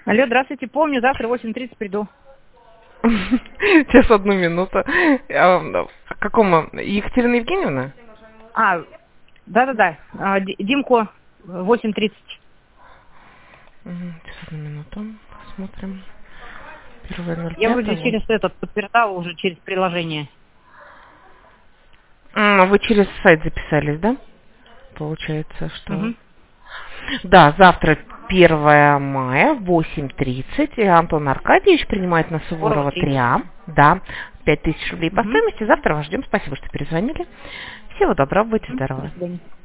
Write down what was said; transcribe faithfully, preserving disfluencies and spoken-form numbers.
Алло, здравствуйте, помню, завтра в восемь тридцать приду. Сейчас одну минуту. А, к какому? Екатерина Евгеньевна? А, да-да-да, а, Ди- Димко, восемь тридцать. Мгм, Сейчас одну минуту. Посмотрим. Первое ноль Я вроде пятого. через этот подтверждала уже через приложение. М, Вы через сайт записались, да? Получается, что... Угу. Да, завтра первое мая, восемь тридцать. И Антон Аркадьевич принимает на Суворова Суворова три. три А. Да, пять тысяч рублей по Угу. стоимости. Завтра вас ждем. Спасибо, что перезвонили. Всего доброго, будьте До здоровы. свидания.